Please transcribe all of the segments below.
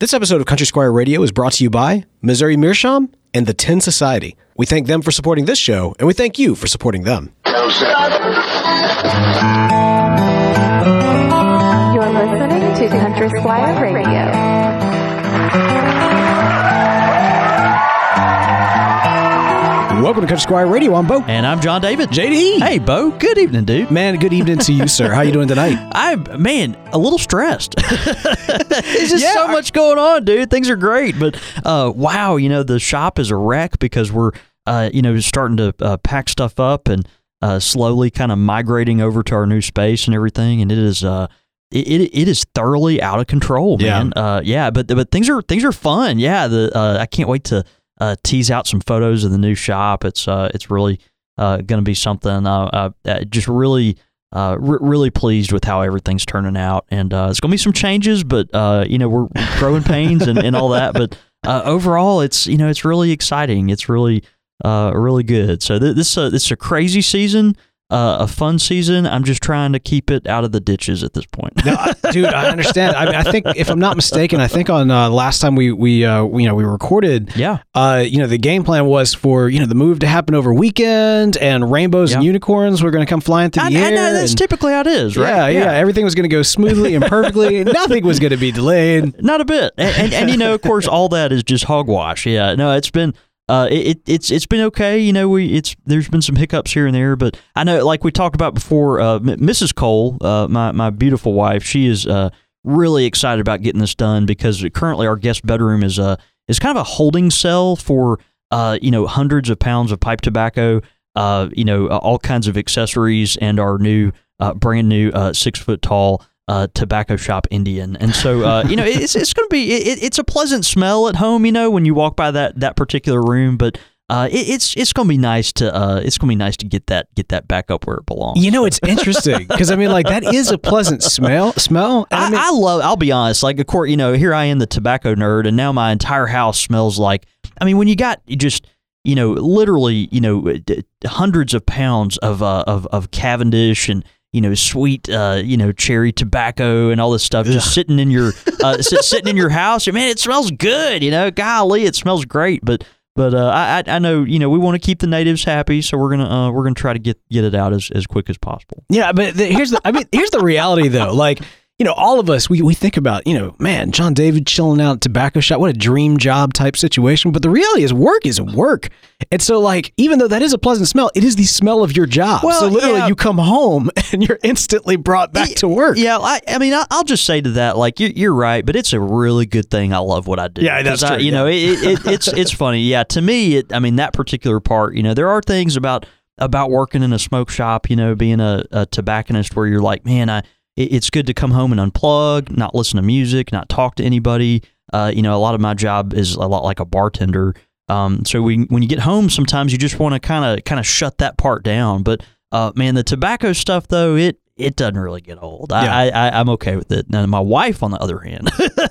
This episode of Country Squire Radio is brought to you by Missouri Meerschaum and the Tin Society. We thank them for supporting this show, and we thank you for supporting them. You're listening to Country Squire Radio. Welcome to Country Squire Radio. I'm Bo. And I'm John David. JD. Hey, Bo. Good evening, dude. Man, good evening to you, sir. How you doing tonight? I'm a little stressed. There's just so much going on, dude. Things are great. But, wow, the shop is a wreck because we're, starting to pack stuff up and slowly kind of migrating over to our new space and everything. And it is... It is thoroughly out of control, man. But things are fun. Yeah, I can't wait to tease out some photos of the new shop. It's really going to be something. Just really really pleased with how everything's turning out, and it's going to be some changes, but we're growing pains and all that. But overall, it's really exciting. It's really really good. So this is a crazy season. A fun season. I'm just trying to keep it out of the ditches at this point. No, dude, I understand. I think, if I'm not mistaken, I think on last time we recorded. Yeah. The game plan was for the move to happen over weekend, and rainbows and unicorns were going to come flying through the air. I know that's typically how it is, right? Yeah. Everything was going to go smoothly and perfectly. Nothing was going to be delayed. Not a bit. And of course, all that is just hogwash. Yeah. No, it's been. It's been okay, there's been some hiccups here and there, but I know, like we talked about before, Mrs. Cole, my beautiful wife, she is really excited about getting this done because currently our guest bedroom is kind of a holding cell for hundreds of pounds of pipe tobacco, all kinds of accessories, and our new brand new 6 foot tall tobacco shop Indian. And so it's going to be it's a pleasant smell at home when you walk by that particular room, but it's going to be nice to get that back up where it belongs. It's interesting because that is a pleasant smell. I'll be honest, like, of course, here I am, the tobacco nerd, and now my entire house smells like, when you got just literally hundreds of pounds of Cavendish and sweet, cherry tobacco and all this stuff just sitting in your sitting in your house. Man, it smells good. Golly, it smells great. But I know we want to keep the natives happy, so we're gonna try to get it out as quick as possible. Yeah, but here's the reality though. Like, all of us, we think about, man, John David chilling out at tobacco shop, what a dream job type situation. But the reality is work is work. And so, like, even though that is a pleasant smell, it is the smell of your job. Well, so literally you come home and you're instantly brought back to work. Yeah, I'll just say to that, like, you're right, but it's a really good thing. I love what I do. Yeah, that's true. It's funny. Yeah, to me, that particular part, there are things about working in a smoke shop, being a tobacconist where you're like, man, it's good to come home and unplug, not listen to music, not talk to anybody. A lot of my job is a lot like a bartender. So when you get home, sometimes you just want to kind of shut that part down. But man, the tobacco stuff though, it doesn't really get old. Yeah. I'm okay with it. Now my wife, on the other hand.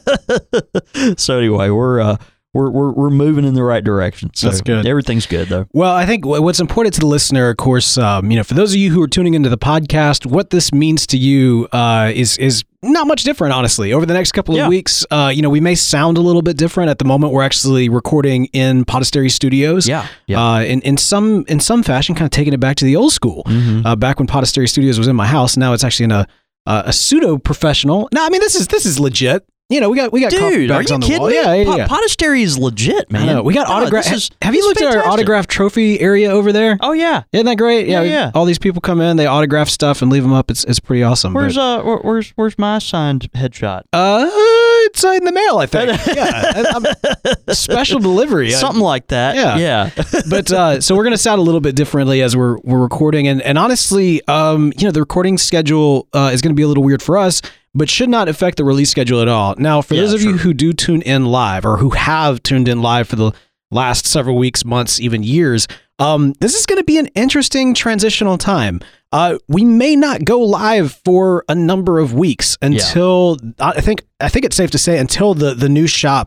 So anyway, we're moving in the right direction. So that's good. Everything's good, though. Well, I think what's important to the listener, of course, for those of you who are tuning into the podcast, what this means to you is not much different, honestly. Over the next couple of weeks, we may sound a little bit different. At the moment, we're actually recording in Podastery Studios. Yeah. In some fashion, kind of taking it back to the old school. Mm-hmm. Back when Podastery Studios was in my house, now it's actually in a pseudo professional. No, this is legit. We got coffee bags on the wall. Me? Yeah. Podastery is legit, man. I know. We got autograph. Have you looked at our autograph trophy area over there? Oh yeah, isn't that great? Yeah. All these people come in, they autograph stuff and leave them up. It's pretty awesome. Where's my signed headshot? It's in the mail, I think. Yeah, special delivery, something like that. Yeah. But so we're gonna sound a little bit differently as we're recording, and honestly, the recording schedule is gonna be a little weird for us, but should not affect the release schedule at all. Now, for those of you who do tune in live, or who have tuned in live for the last several weeks, months, even years, this is going to be an interesting transitional time. We may not go live for a number of weeks until I think it's safe to say until the new shop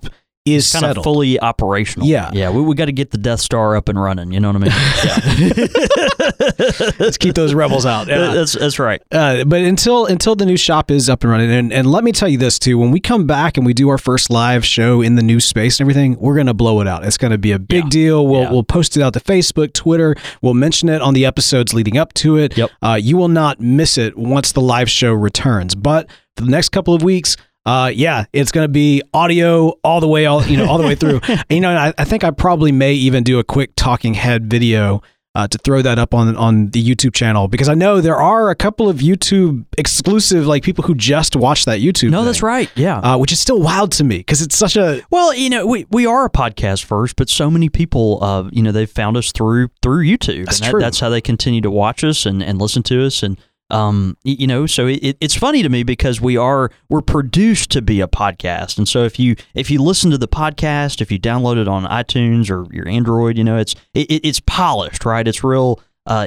is kind settled. of fully operational. Yeah. We got to get the Death Star up and running. You know what I mean? Yeah. Let's keep those rebels out. Yeah. That's right. But until the new shop is up and running, and let me tell you this too, when we come back and we do our first live show in the new space and everything, we're gonna blow it out. It's gonna be a big deal. We'll post it out to Facebook, Twitter. We'll mention it on the episodes leading up to it. Yep. You will not miss it once the live show returns. But for the next couple of weeks, it's going to be audio all the way through. And, I think I probably may even do a quick talking head video to throw that up on the YouTube channel, because I know there are a couple of YouTube exclusive, like people who just watch that YouTube. No, thing, that's right. Yeah. Which is still wild to me because it's such a... Well, we are a podcast first, but so many people, they've found us through YouTube. That's and true. That's how they continue to watch us and listen to us. And, so it's funny to me because we're produced to be a podcast. And so if you listen to the podcast, if you download it on iTunes or your Android, it's polished, right? It's real.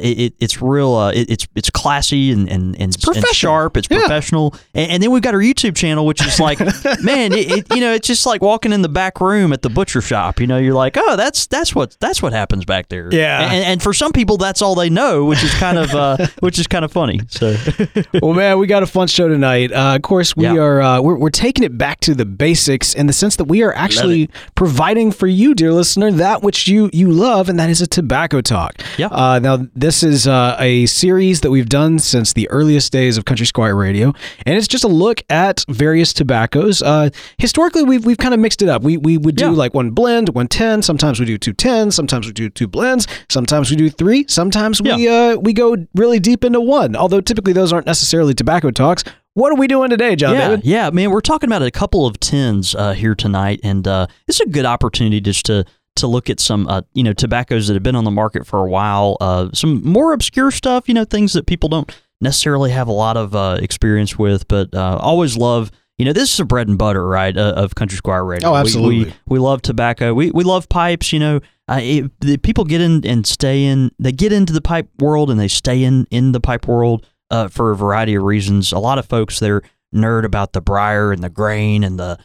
It's classy and sharp. It's professional. And then we've got our YouTube channel, which is like, man, it's just like walking in the back room at the butcher shop. You're like, oh, that's what happens back there. Yeah. And for some people, that's all they know, which is kind of funny. So, well, man, we got a fun show tonight. Of course, we're taking it back to the basics in the sense that we are actually providing for you, dear listener, that which you love, and that is a tobacco talk. Yeah. Now, this is a series that we've done since the earliest days of Country Squire Radio, and it's just a look at various tobaccos. Historically, we've kind of mixed it up. We would do like one blend, 110. Sometimes we do 210. Sometimes we do two blends. Sometimes we do three. Sometimes we go really deep into one. Although typically those aren't necessarily tobacco talks. What are we doing today, John David? Yeah, man, we're talking about a couple of 10s here tonight, and it's a good opportunity just to look at some, tobaccos that have been on the market for a while, some more obscure stuff, things that people don't necessarily have a lot of experience with, but always love, this is a bread and butter, right, of Country Squire Radio. Oh, absolutely. We love tobacco. We love pipes, the people get in and stay in, they get into the pipe world and they stay in the pipe world for a variety of reasons. A lot of folks, they're nerd about the briar and the grain and the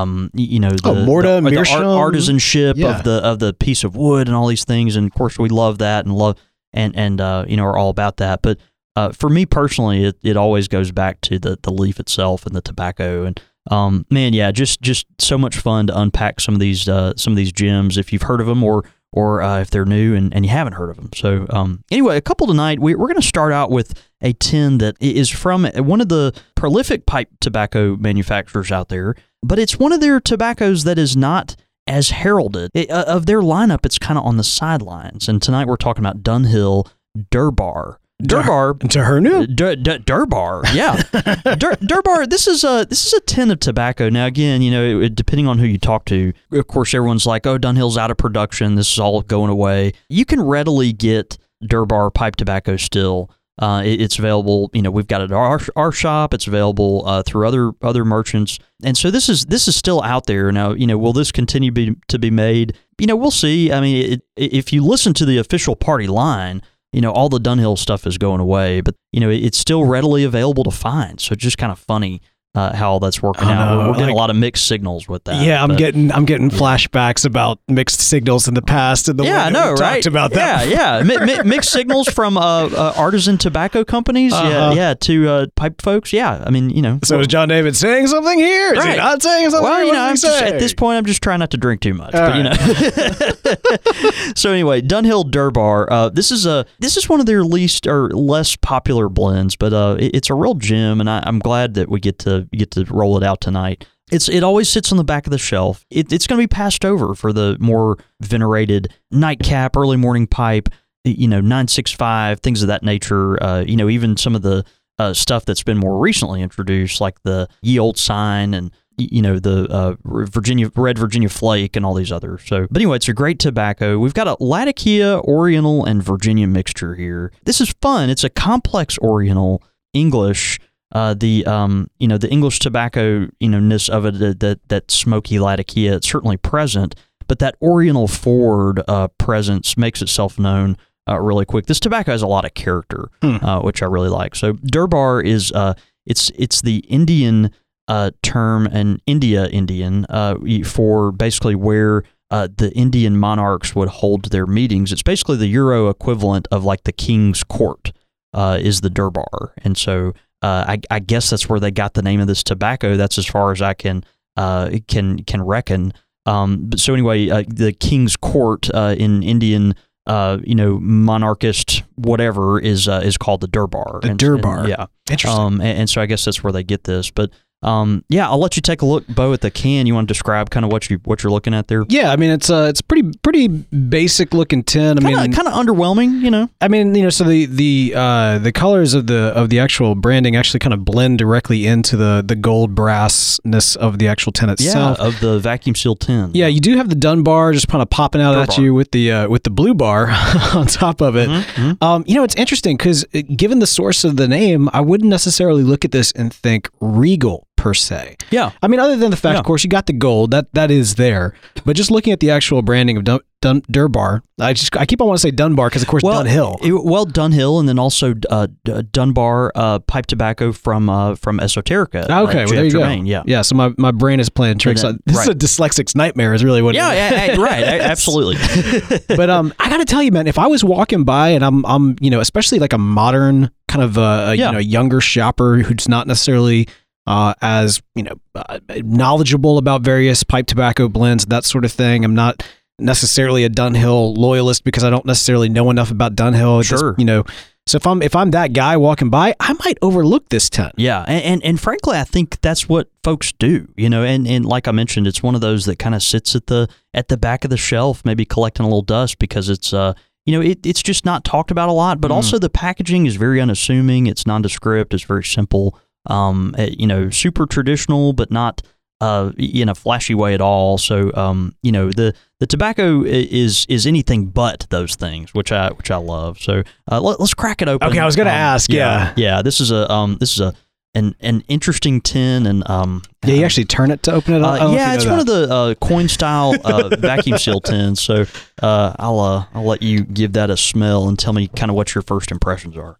morta, meerschaum, artisanship of the piece of wood and all these things, and of course we love that and are all about that. But for me personally, it always goes back to the leaf itself and the tobacco. And just so much fun to unpack some of these gems if you've heard of them or if they're new and you haven't heard of them. So anyway, a couple tonight. We're going to start out with a 10 that is from one of the prolific pipe tobacco manufacturers out there. But it's one of their tobaccos that is not as heralded. Of their lineup, it's kind of on the sidelines. And tonight we're talking about Dunhill Durbar. Durbar. Durbar. Yeah. Durbar, this is a 10 of tobacco. Now, again, depending on who you talk to, of course, everyone's like, oh, Dunhill's out of production. This is all going away. You can readily get Durbar pipe tobacco still. It's available, we've got it at our shop. It's available through other merchants, and so this is still out there now. Will this continue to be made? We'll see. I mean, if you listen to the official party line, all the Dunhill stuff is going away, but it's still readily available to find. So it's just kind of funny how all that's working out. We're getting a lot of mixed signals with that. Yeah, I'm getting flashbacks about mixed signals in the past and the way that we talked about that. Yeah. Mixed signals from artisan tobacco companies. To pipe folks. Yeah, I mean, So is John David saying something here? Is he not saying something? Well, at this point, I'm just trying not to drink too much. So anyway, Dunhill Durbar. This is one of their least or less popular blends, but it's a real gem, and I'm glad that we get to roll it out tonight. It always sits on the back of the shelf. It's going to be passed over for the more venerated nightcap, early morning pipe, 965, things of that nature. Even some of the stuff that's been more recently introduced, like the Ye Old Sign and the Red Virginia Flake and all these others. So, but anyway, it's a great tobacco. We've got a Latakia, Oriental, and Virginia mixture here. This is fun. It's a complex Oriental English. The English tobacco ness of it, that smoky Latakia, it's certainly present, but that Oriental forward presence makes itself known really quick. This tobacco has a lot of character, which I really like. So Durbar is it's the Indian term, an Indian, for basically where the Indian monarchs would hold their meetings. It's basically the Euro equivalent of like the King's Court is the Durbar. And so I guess that's where they got the name of this tobacco. That's as far as I can reckon. But so anyway, the King's Court in Indian, monarchist whatever is called the Durbar. The Durbar. And, yeah. Interesting. And so I guess that's where they get this. But I'll let you take a look, Bo, at the can. You want to describe kind of what you're looking at there? Yeah, I mean it's pretty basic looking tin. Kind of underwhelming, I mean, so the colors of the actual branding actually kind of blend directly into the gold brassness of the actual tin itself. Yeah, of the vacuum sealed tin. Yeah, you do have the Dunbar just kind of popping out at you with the blue bar on top of it. Mm-hmm. It's interesting because given the source of the name, I wouldn't necessarily look at this and think Regal per se. Yeah. I mean, other than the fact, of course, you got the gold that is there, but just looking at the actual branding of Durbar, I keep on wanting to say Dunbar because of course Dunhill. Dunhill, and then also Dunbar pipe tobacco from Esoterica. Okay, well, there you Germain, go. Yeah. So my brain is playing tricks. This is a dyslexic's nightmare, is really what. Yeah, right, absolutely. But I got to tell you, man, if I was walking by and I'm especially like a modern kind of younger shopper who's not necessarily as knowledgeable about various pipe tobacco blends, that sort of thing. I'm not necessarily a Dunhill loyalist because I don't necessarily know enough about Dunhill. Sure. So if I'm that guy walking by, I might overlook this tin. Yeah, and frankly, I think that's what folks do. And like I mentioned, it's one of those that kind of sits at the back of the shelf, maybe collecting a little dust because it's it's just not talked about a lot. But also the packaging is very unassuming. It's nondescript. It's very simple. Super traditional, but not in a flashy way at all. So, the tobacco is anything but those things, which I love. So, let's crack it open. Okay, I was going to ask. Yeah. This is an interesting tin, and you actually turn it to open it up. It's one of the coin style vacuum seal tins. So, I'll let you give that a smell and tell me kind of what your first impressions are.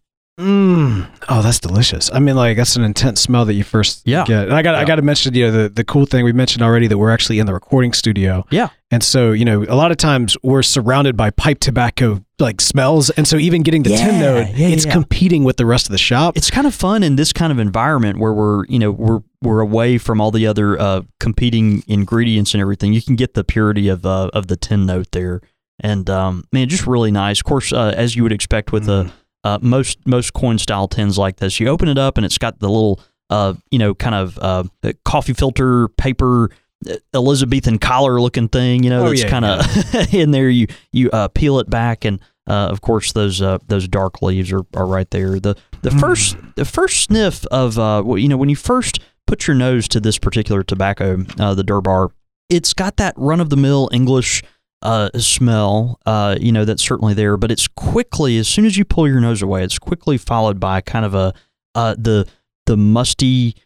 Oh, that's delicious. I mean, like that's an intense smell that you first get. And I got to mention, the cool thing we mentioned already that we're actually in the recording studio. Yeah. And so, a lot of times we're surrounded by pipe tobacco like smells, and so even getting the tin note, it's competing with the rest of the shop. It's kind of fun in this kind of environment where we're away from all the other competing ingredients and everything. You can get the purity of the tin note there, and just really nice. Of course, as you would expect with most coin style tins like this, you open it up and it's got the little coffee filter paper Elizabethan collar looking thing, that's kind of in there. You peel it back, and of course those dark leaves are right there. The first sniff of when you first put your nose to this particular tobacco, the Durbar, it's got that run of the mill English smell, that's certainly there, but it's quickly, as soon as you pull your nose away, it's quickly followed by kind of the musty,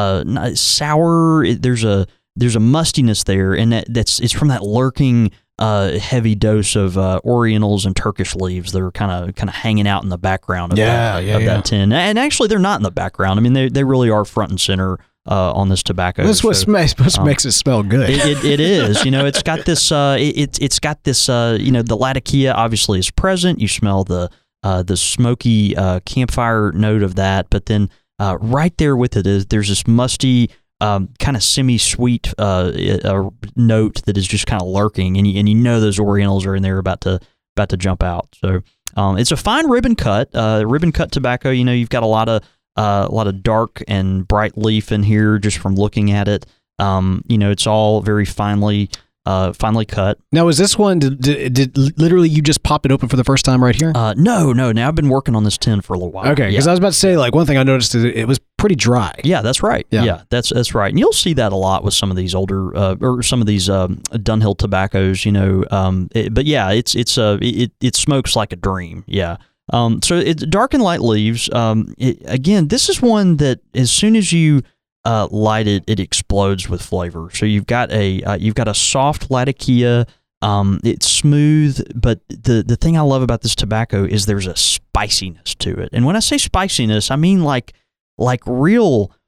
sour. There's a mustiness there, and it's from that lurking heavy dose of Orientals and Turkish leaves that are kind of hanging out in the background of that tin. And actually, they're not in the background. I mean, they really are front and center. On this tobacco, that's what makes it smell good. It is, it's got this. It's got this. The Latakia obviously is present. You smell the smoky campfire note of that, but then right there with it there's this musty, kind of semi-sweet note that is just kind of lurking, and those Orientals are in there about to jump out. So it's a fine ribbon cut tobacco. You've got a lot of dark and bright leaf in here just from looking at it. It's all very finely cut. Now, is this one, did literally you just pop it open for the first time right here? No. Now, I've been working on this tin for a little while. Okay, because I was about to say, like, one thing I noticed is it was pretty dry. Yeah, that's right. Yeah, that's right. And you'll see that a lot with some of these older, or some of these Dunhill tobaccos, but yeah, it smokes like a dream. Yeah. So it's dark and light leaves. Again, this is one that as soon as you light it, it explodes with flavor. So you've got a soft Latakia. It's smooth, but the thing I love about this tobacco is there's a spiciness to it. And when I say spiciness, I mean like real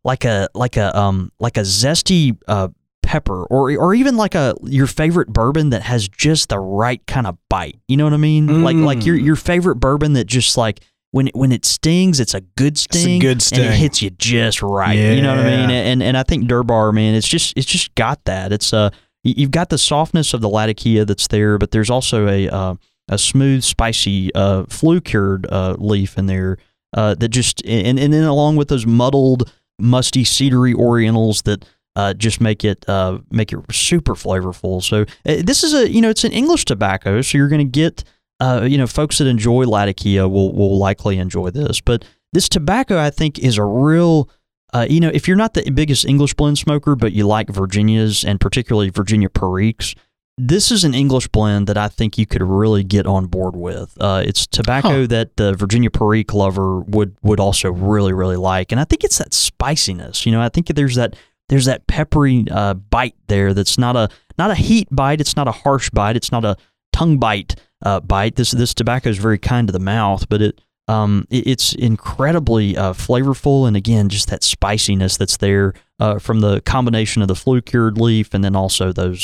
zesty pepper, or even like your favorite bourbon that has just the right kind of bite. You know what I mean? Like your favorite bourbon that just like when it stings, it's a good sting. It's a good sting. And it hits you just right. Yeah. You know what I mean? And I think Durbar, man, it's just got that. It's you've got the softness of the Latakia that's there, but there's also a smooth, spicy, flue-cured leaf in there that just and then along with those muddled, musty, cedary Orientals that just make it super flavorful. So this is it's an English tobacco, so you're going to get folks that enjoy Latakia will likely enjoy this. But this tobacco, I think, is a real if you're not the biggest English blend smoker, but you like Virginias and particularly Virginia Periques, this is an English blend that I think you could really get on board with. It's tobacco that the Virginia Perique lover would also really, really like, and I think it's that spiciness. I think there's that peppery bite there. That's not a heat bite. It's not a harsh bite. It's not a tongue bite bite. This tobacco is very kind to the mouth, but it's incredibly flavorful, and again, just that spiciness that's there from the combination of the flue-cured leaf and then also those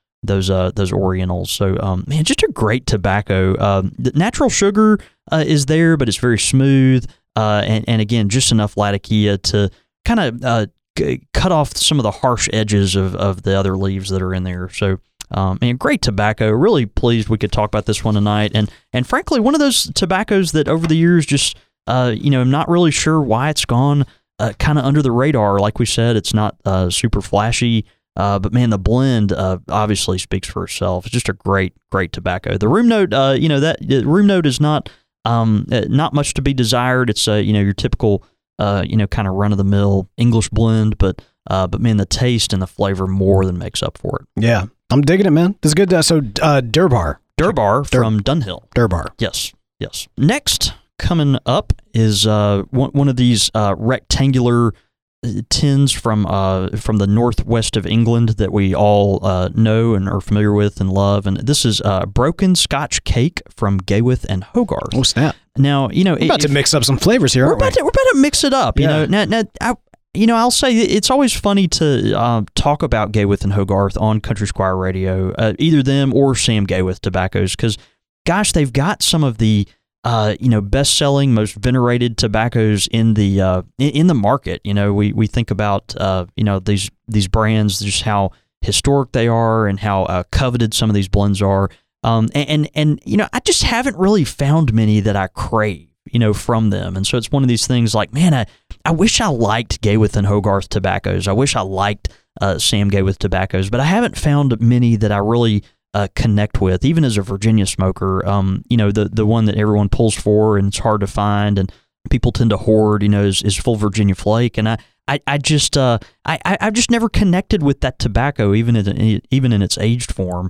Orientals. So, man, just a great tobacco. The natural sugar is there, but it's very smooth, and again, just enough Latakia to kind of cut off some of the harsh edges of the other leaves that are in there. So, man, great tobacco. Really pleased we could talk about this one tonight. And frankly, one of those tobaccos that over the years just, I'm not really sure why it's gone kind of under the radar. Like we said, it's not super flashy. But man, the blend obviously speaks for itself. It's just a great tobacco. The room note, that room note is not much to be desired. It's your typical kind of run of the mill English blend, but man, the taste and the flavor more than makes up for it. Yeah, I'm digging it, man. This is good. So Durbar from Dunhill. Durbar. Yes. Next coming up is one of these rectangular tins from the northwest of England that we all know and are familiar with and love, and this is Broken Scotch Cake from Gayworth and Hogarth. Oh snap! Now we're about to mix up some flavors here. We're about to mix it up. Yeah. Now I'll say it's always funny to talk about Gayworth and Hogarth on Country Squire Radio, either them or Sam Gayworth tobaccos, because gosh, they've got some of the best-selling, most venerated tobaccos in the market. We think about these brands, just how historic they are and how coveted some of these blends are. And I just haven't really found many that I crave, from them. And so it's one of these things like, man, I wish I liked Gayworth and Hogarth tobaccos. I wish I liked Sam Gayworth tobaccos, but I haven't found many that I really connect with, even as a Virginia smoker. The one that everyone pulls for and it's hard to find and people tend to hoard, is Full Virginia Flake. And I've just never connected with that tobacco, even in its aged form.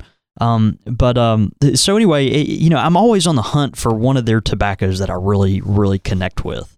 So anyway, I'm always on the hunt for one of their tobaccos that I really, really connect with.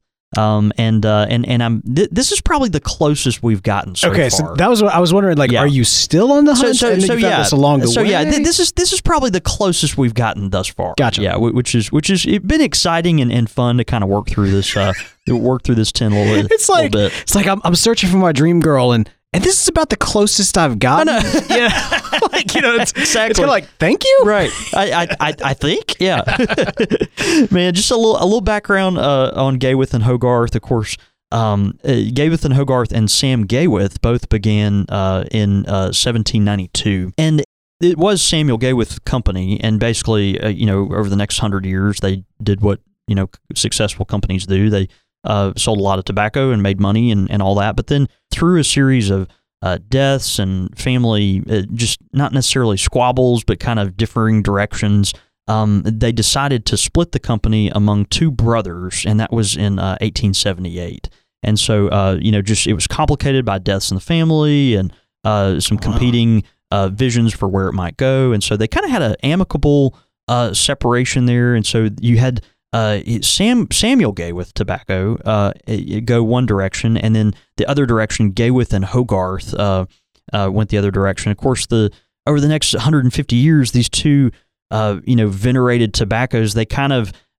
This is probably the closest we've gotten so far. Okay, so that was what I was wondering. Like, are you still on the hunt? So this along the way? This is probably the closest we've gotten thus far. Gotcha. Yeah, which is been exciting and fun to kind of work through this tin a little bit. It's like I'm searching for my dream girl and this is about the closest I've gotten. Yeah. It's exactly. It's kind of like, thank you. Right. I think. Yeah. Man, just a little background on Gayworth and Hogarth. Of course, Gayworth and Hogarth and Sam Gayworth both began in 1792, and it was Samuel Gayworth Company. And basically, over the next 100 years, they did what successful companies do. They sold a lot of tobacco and made money and all that. But then through a series of deaths and family, just not necessarily squabbles, but kind of differing directions, they decided to split the company among two brothers, and that was in 1878. And so, it was complicated by deaths in the family and some competing visions for where it might go. And so they kind of had an amicable separation there. And so you had Samuel Gayworth tobacco go one direction, and then the other direction, Gayworth and Hogarth went the other direction. Of course, over the next 150 years, these two venerated tobaccos, they kind of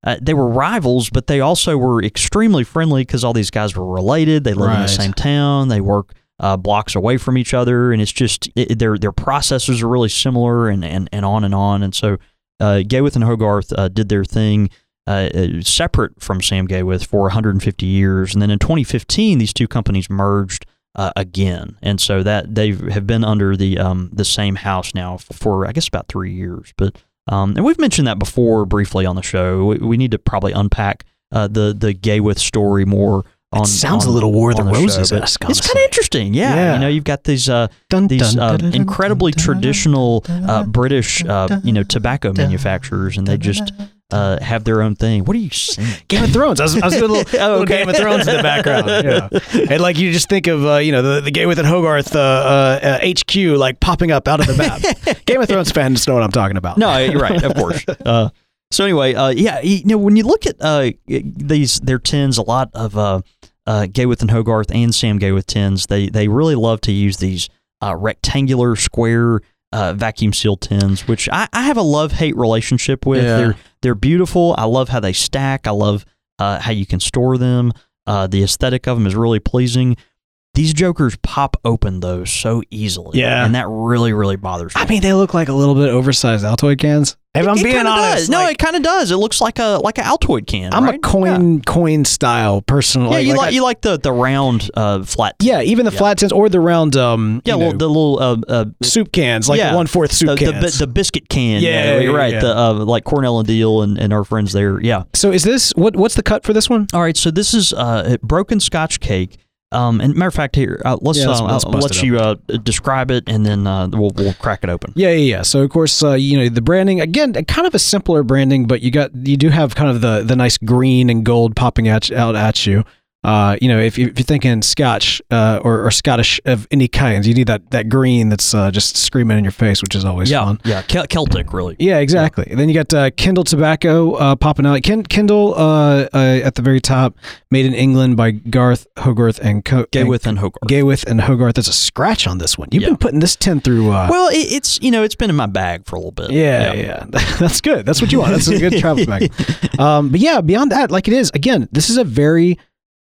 they were rivals, but they also were extremely friendly because all these guys were related. They live in the same town. They work blocks away from each other, and it's just their processes are really similar, and on and on. And so Gayworth and Hogarth did their thing separate from Sam Gayworth for 150 years, and then in 2015, these two companies merged again, and so that they have been under the same house now for I guess about 3 years, but. And we've mentioned that before briefly on the show. We need to probably unpack the Gayworth story more. It sounds a little War of the Roses-esque. It's kind of interesting, yeah. You've got these incredibly traditional British tobacco manufacturers, and they just have their own thing. What are you saying? Game of Thrones. I was doing a little Game of Thrones in the background. Yeah. And like you just think of the Gayworth and Hogarth HQ like popping up out of the map. Game of Thrones fans know what I'm talking about. No, you're right, of course. So anyway, when you look at their tins, a lot of Gayworth and Hogarth and Sam Gayworth tins, they really love to use these rectangular, square vacuum sealed tins, which I have a love-hate relationship with. Yeah. They're beautiful. I love how they stack. I love how you can store them. The aesthetic of them is really pleasing. These jokers pop open, though, so easily. Yeah. And that really, really bothers me. I mean, they look like a little bit oversized Altoid cans. If I'm being honest. No, it kind of does. It looks like a Altoid can. I'm right? a coin style person. Yeah, you like the round flat. Yeah, even the flat tins or the round. The little soup cans, like 1/4 soup cans. The biscuit can. Yeah, you're right. Yeah. The like Cornell and Deal and our friends there. Yeah. So is this what's the cut for this one? All right, so this is broken Scotch cake. And matter of fact, here let's let you describe it, and then we'll crack it open. Yeah. So of course, the branding again, kind of a simpler branding, but you do have kind of the nice green and gold popping out at you. If you're thinking Scotch or Scottish of any kinds, you need that green that's just screaming in your face, which is always fun. Yeah, Celtic, really. Yeah, exactly. Yeah. And then you got Kindle Tobacco popping out. Kindle at the very top, made in England by Garth Hogarth and Gayworth and Hogarth. Gayworth and Hogarth. There's a scratch on this one. You've been putting this tin through. Well, it's been in my bag for a little bit. Yeah. That's good. That's what you want. That's a good travel bag. But yeah, beyond that, like it is again, this is a very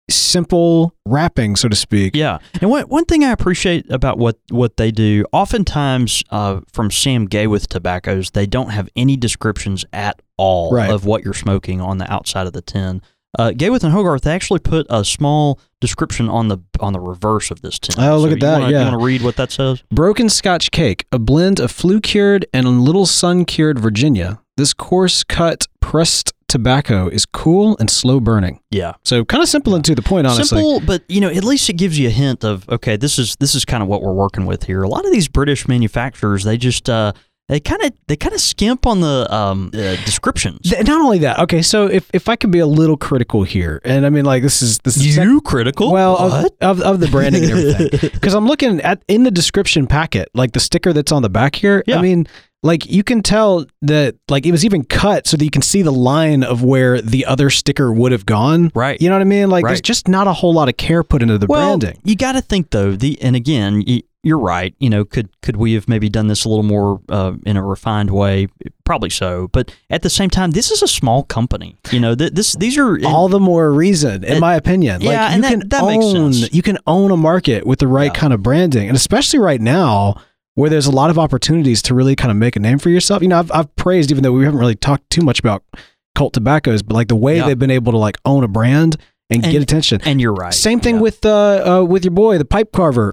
simple wrapping, so to speak. Yeah. And one thing I appreciate about what they do, oftentimes from Sam Gayworth tobaccos, they don't have any descriptions at all of what you're smoking on the outside of the tin. Gayworth and Hogarth, they actually put a small description on the reverse of this tin. Oh, look at that. You want to read what that says? Broken Scotch cake, a blend of flue-cured and little sun-cured Virginia. This coarse cut pressed tobacco is cool and slow burning. Yeah. So kind of simple and to the point, honestly. Simple, but at least it gives you a hint of, okay, this is kind of what we're working with here. A lot of these British manufacturers, they just they kind of skimp on the descriptions. Not only that, okay, so if I could be a little critical here, and I mean like this is critical? Well, of the branding and everything, because I'm looking at in the description packet, like the sticker that's on the back here. Yeah. I mean, like you can tell that like it was even cut so that you can see the line of where the other sticker would have gone. Right. You know what I mean? Like there's just not a whole lot of care put into the branding. You got to think though. And again, you're right. Could we have maybe done this a little more in a refined way? Probably so. But at the same time, this is a small company. These are all the more reason, in my opinion. Yeah, like, and that makes sense. You can own a market with the right kind of branding, and especially right now, where there's a lot of opportunities to really kind of make a name for yourself. I've praised, even though we haven't really talked too much about cult tobaccos, but like the way they've been able to like own a brand and get attention. And you're right. Same thing with your boy, the pipe carver,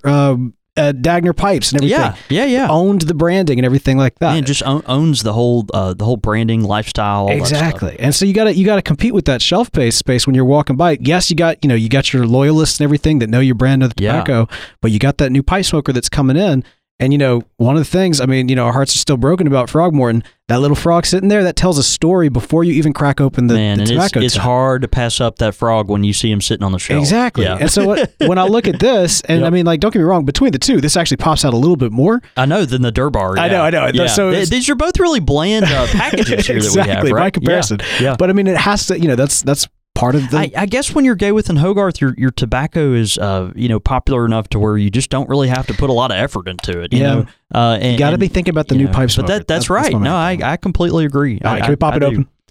Dagner Pipes and everything. Yeah. Owned the branding and everything like that. And just owns the whole branding, lifestyle. All exactly. That stuff. And so you got to compete with that shelf space when you're walking by. Yes, you got your loyalists and everything that know your brand of the tobacco, but you got that new pipe smoker that's coming in. And, one of the things, I mean, our hearts are still broken about Frogmorton. That little frog sitting there, that tells a story before you even crack open the tobacco. It's hard to pass up that frog when you see him sitting on the shelf. Exactly. Yeah. And so when I look at this, and I mean, like, don't get me wrong, between the two, this actually pops out a little bit more. I know, than the Durbar. Yeah. I know. Yeah. So these are both really bland packages here that we have, right? By comparison. Yeah. But I mean, it has to, that's part of the. I guess when you're Gayworth and Hogarth, your tobacco is popular enough to where you just don't really have to put a lot of effort into it. You got to be thinking about the new pipe smoker. But that's right. No, I completely agree. All right, can we pop it open?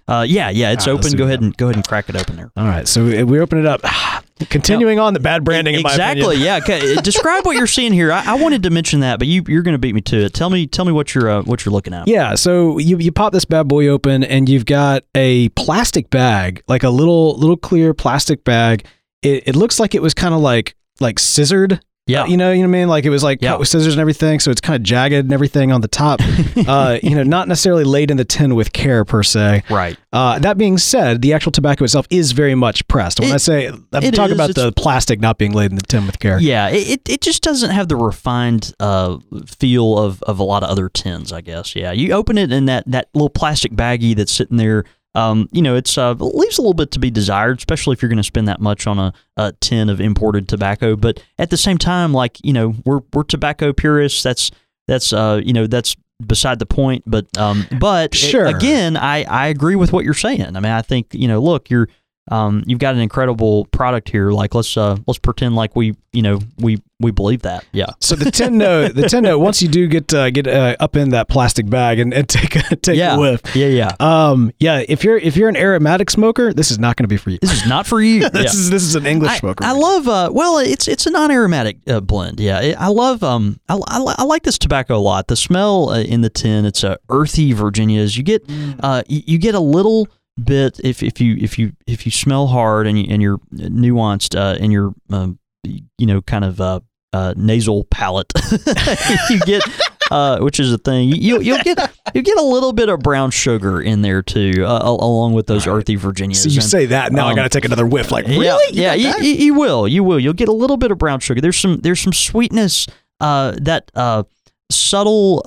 It's open. Go ahead and crack it open there. All right, so we open it up. Continuing on the bad branding, in my opinion. Yeah. Okay. Describe what you're seeing here. I wanted to mention that, but you're going to beat me to it. Tell me what you're looking at. Yeah. So you pop this bad boy open, and you've got a plastic bag, like a little clear plastic bag. It looks like it was kind of like scissored. Yeah. You know what I mean? Like it was like cut with scissors and everything, so it's kind of jagged and everything on the top. Not necessarily laid in the tin with care per se. Right. That being said, the actual tobacco itself is very much pressed. When I'm talking about the plastic not being laid in the tin with care. Yeah, it just doesn't have the refined feel of a lot of other tins, I guess. Yeah, you open it in that little plastic baggie that's sitting there. It's leaves a little bit to be desired, especially if you're going to spend that much on a tin of imported tobacco. But at the same time, we're tobacco purists. That's beside the point. But sure. Again, I agree with what you're saying. I mean, I think look, you've got an incredible product here. Like let's pretend like we believe that. Yeah. So the tin note, once you do get up in that plastic bag and take a whiff. Yeah. If you're an aromatic smoker, this is not going to be for you. This is not for you. This is an English smoker. I love it's a non-aromatic blend. Yeah. I love I like this tobacco a lot. The smell in the tin, it's earthy Virginias. You get you get a little bit if you smell hard and you're nuanced in your kind of nasal palate, you get which is a thing. You'll get a little bit of brown sugar in there too, along with those earthy Virginias. So you say that now, I got to take another whiff. Like really? Yeah, you will. You'll get a little bit of brown sugar. There's some sweetness that. Subtle,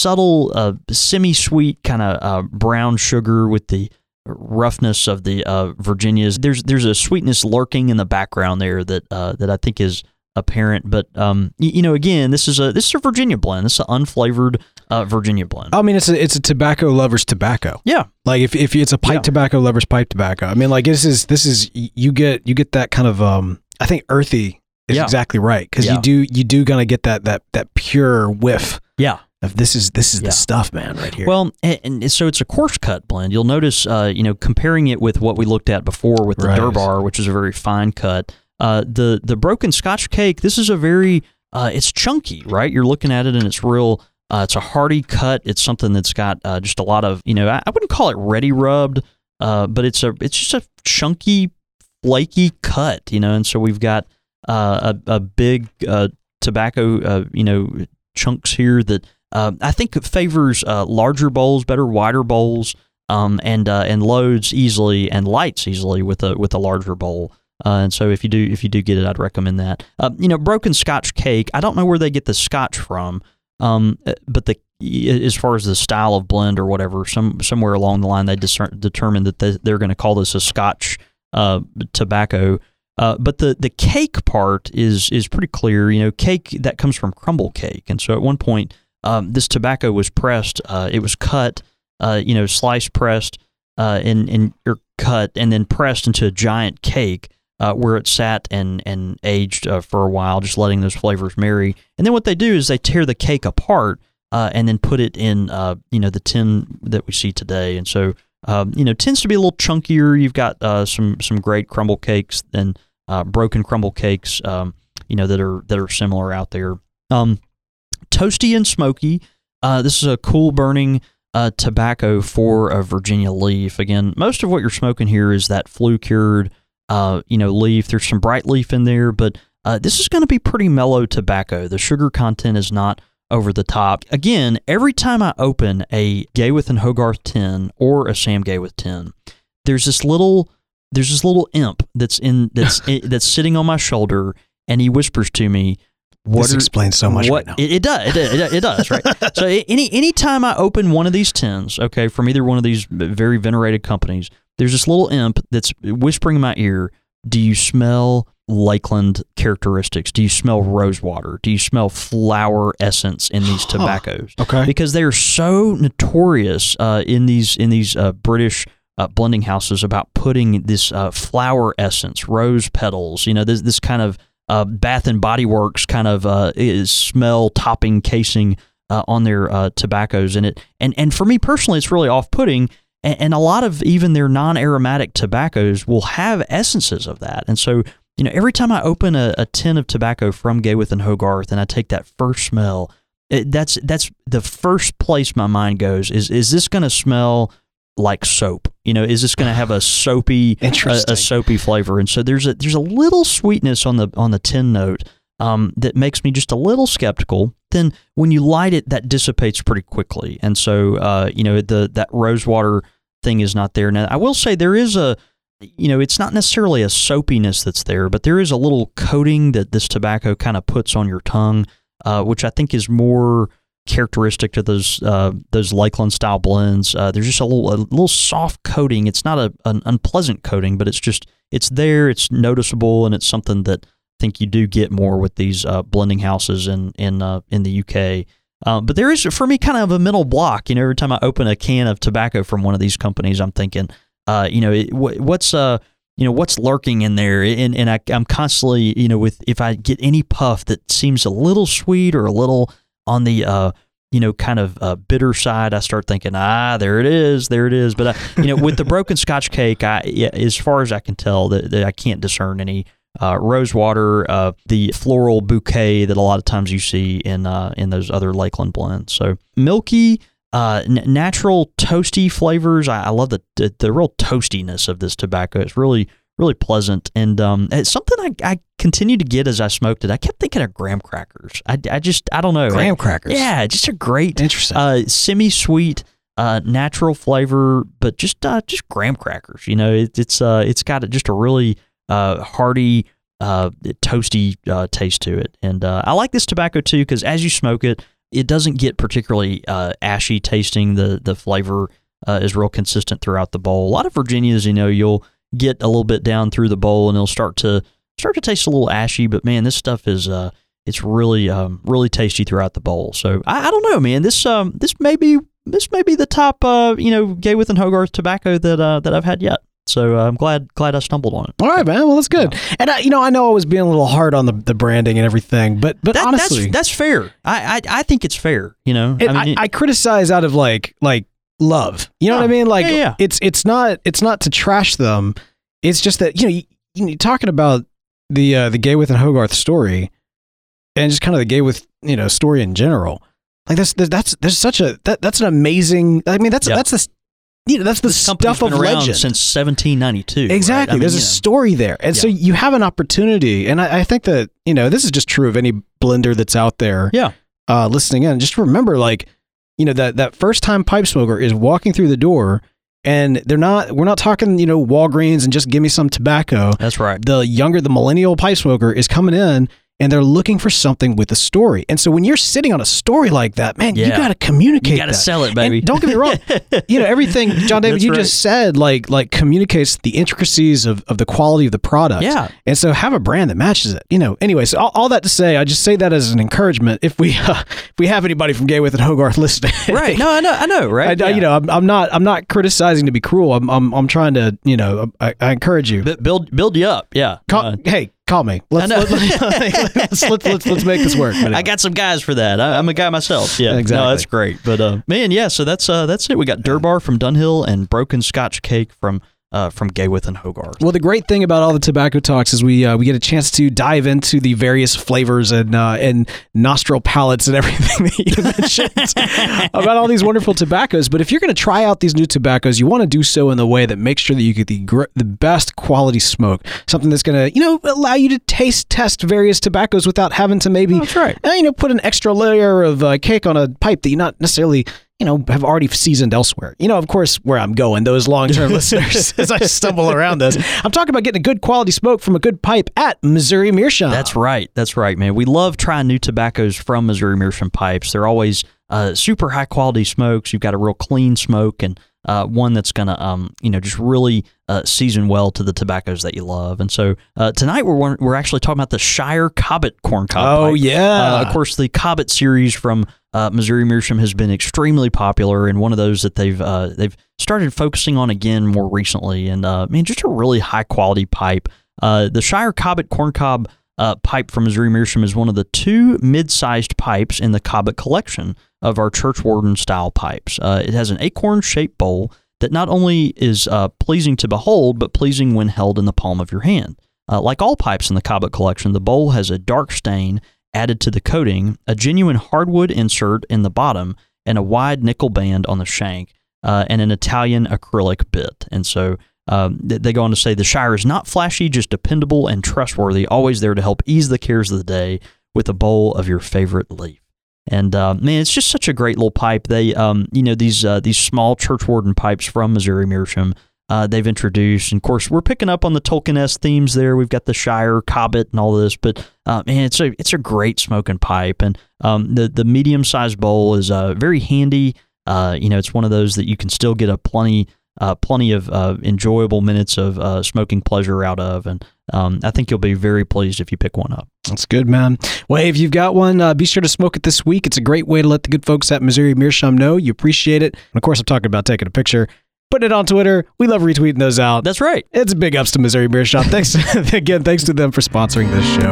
semi-sweet kind of brown sugar with the roughness of the Virginias. There's a sweetness lurking in the background there that I think is apparent. But again, this is a Virginia blend. This is an unflavored Virginia blend. I mean, it's a tobacco lover's tobacco. Yeah, like if it's a pipe tobacco lover's pipe tobacco. I mean, like this is you get that kind of I think earthy is exactly right, because you do gonna get that pure whiff. Yeah. Of this is the stuff, man, right here. Well, and so it's a coarse cut blend. You'll notice, comparing it with what we looked at before with the Durbar, which is a very fine cut. The Broken Scotch cake, this is a very it's chunky, right? You're looking at it and it's real. It's a hearty cut. It's something that's got just a lot of I wouldn't call it ready rubbed, but it's just a chunky, flaky cut, And so we've got a big tobacco, chunks here that. I think it favors larger bowls, better, wider bowls, and loads easily and lights easily with a larger bowl. And so if you do get it, I'd recommend that. Broken Scotch cake. I don't know where they get the Scotch from, but as far as the style of blend or whatever, somewhere along the line they determined that they're going to call this a Scotch tobacco. But the cake part is pretty clear. Cake that comes from crumble cake, and so at one point. This tobacco was pressed. It was cut, sliced, pressed, or cut, and then pressed into a giant cake where it sat and aged for a while, just letting those flavors marry. And then what they do is they tear the cake apart and then put it in, the tin that we see today. And so, tends to be a little chunkier. You've got some great crumble cakes and broken crumble cakes, that are similar out there. Toasty and smoky. This is a cool burning tobacco for a Virginia leaf. Again, most of what you're smoking here is that flue cured, leaf. There's some bright leaf in there, but this is going to be pretty mellow tobacco. The sugar content is not over the top. Again, every time I open a Gayworth and Hogarth tin or a Sam Gayworth tin, there's this little imp that's sitting on my shoulder, and he whispers to me. This explains so much right now. It does, right? So any time I open one of these tins, okay, from either one of these very venerated companies, there's this little imp that's whispering in my ear, do you smell Lakeland characteristics? Do you smell rosewater? Do you smell flower essence in these tobaccos? Okay. Because they are so notorious in these British blending houses about putting this flower essence, rose petals, this kind of Bath and Body Works kind of is smell topping casing on their tobaccos in it, and for me personally, it's really off-putting. and a lot of even their non-aromatic tobaccos will have essences of that. And so, every time I open a tin of tobacco from Gayworth and Hogarth and I take that first smell, that's the first place my mind goes is this going to smell like soap? Is this going to have a soapy flavor? And so there's a little sweetness on the tin note that makes me just a little skeptical. Then when you light it, that dissipates pretty quickly. And so that rosewater thing is not there. Now I will say there is it's not necessarily a soapiness that's there, but there is a little coating that this tobacco kind of puts on your tongue, which I think is more characteristic to those Lakeland style blends. There's just a little soft coating. It's not an unpleasant coating, but it's there, it's noticeable, and it's something that I think you do get more with these blending houses in the UK. But there is, for me, kind of a mental block. Every time I open a can of tobacco from one of these companies, I'm thinking, what's lurking in there? And I'm constantly, if I get any puff that seems a little sweet or a little on the, kind of bitter side, I start thinking, there it is. But, with the Broken Scotch cake, as far as I can tell, that I can't discern any rosewater, the floral bouquet that a lot of times you see in those other Lakeland blends. So milky, natural toasty flavors. I love the real toastiness of this tobacco. It's really, really pleasant. And it's something I continue to get as I smoked it. I kept thinking of graham crackers. I don't know. Graham crackers. Yeah, just a great, interesting, semi-sweet, natural flavor, but just graham crackers. It's got just a really hearty, toasty taste to it. And I like this tobacco too because as you smoke it, it doesn't get particularly ashy tasting. The flavor is real consistent throughout the bowl. A lot of Virginias, you'll get a little bit down through the bowl and it'll start to taste a little ashy. But man, this stuff is it's really really tasty throughout the bowl. So I don't know, man. This may be the top Gayworth and Hogarth tobacco that I've had yet. So I'm glad I stumbled on it. All right, man. Well, that's good. Yeah. And I know I was being a little hard on the branding and everything, but honestly, that's fair. I think it's fair. I criticize out of like love. You know what I mean? Like it's not to trash them. It's just that you're talking about the Gayworth and Hogarth story, and just kind of the Gayworth story in general. Like that's an amazing. I mean that's the that's the stuff of legend since 1792. Exactly. Right? There's a story there. And so you have an opportunity. And I think that, this is just true of any blender that's out there listening in. Just remember, that first time pipe smoker is walking through the door and we're not talking, Walgreens and just give me some tobacco. That's right. The millennial pipe smoker is coming in and they're looking for something with a story. And so when you're sitting on a story like that, man, you got to communicate. You got to sell it, baby. And don't get me wrong. Everything, John David, you just said, like communicates the intricacies of the quality of the product. Yeah. And so have a brand that matches it. Anyway, so all that to say, I just say that as an encouragement. If we have anybody from Gayworth and Hogarth listening, right? No, I know, right? I'm not criticizing to be cruel. I'm trying to, I encourage you. Build you up. Yeah. Hey. Call me. Let's make this work. Anyway. I got some guys for that. I'm a guy myself. Yeah, exactly. No, that's great. But man, yeah. So that's it. We got Durbar from Dunhill and Broken Scotch Cake from Gayworth and Hogarth. Well, the great thing about all the tobacco talks is we get a chance to dive into the various flavors and nostril palates and everything that you mentioned about all these wonderful tobaccos. But if you're going to try out these new tobaccos, you want to do so in the way that makes sure that you get the best quality smoke, something that's going to allow you to test various tobaccos without having to maybe put an extra layer of cake on a pipe that you not necessarily have already seasoned elsewhere. Of course, where I'm going, those long-term listeners, as I stumble around this, I'm talking about getting a good quality smoke from a good pipe at Missouri Meerschaum. That's right, man. We love trying new tobaccos from Missouri Meerschaum pipes. They're always super high-quality smokes. You've got a real clean smoke and one that's going to, just really season well to the tobaccos that you love. And so tonight we're actually talking about the Shire Cobbett corncob pipe. Oh, yeah. Of course, the Cobbett series from Missouri Meerschaum has been extremely popular and one of those that they've started focusing on again more recently. And just a really high quality pipe. The Shire Cobbett corncob pipe from Missouri Meerschaum is one of the two mid-sized pipes in the Cobbett collection of our Churchwarden style pipes. It has an acorn shaped bowl that not only is pleasing to behold, but pleasing when held in the palm of your hand. Like all pipes in the Cabot collection, the bowl has a dark stain added to the coating, a genuine hardwood insert in the bottom, and a wide nickel band on the shank, and an Italian acrylic bit. And so they go on to say, the Shire is not flashy, just dependable and trustworthy, always there to help ease the cares of the day with a bowl of your favorite leaf. And man, it's just such a great little pipe. They, these small Churchwarden pipes from Missouri Meerschaum, they've introduced. And of course, we're picking up on the Tolkien-esque themes there. We've got the Shire, Cabot, and all this. But man, it's a great smoking pipe. And the medium-sized bowl is very handy. It's one of those that you can still get a plenty of enjoyable minutes of smoking pleasure out of. And I think you'll be very pleased if you pick one up. That's good, man. Well, hey, if you've got one, be sure to smoke it this week. It's a great way to let the good folks at Missouri Meerschaum know you appreciate it. And of course, I'm talking about taking a picture, putting it on Twitter. We love retweeting those out. That's right. It's big ups to Missouri Meerschaum. Thanks again. Thanks to them for sponsoring this show.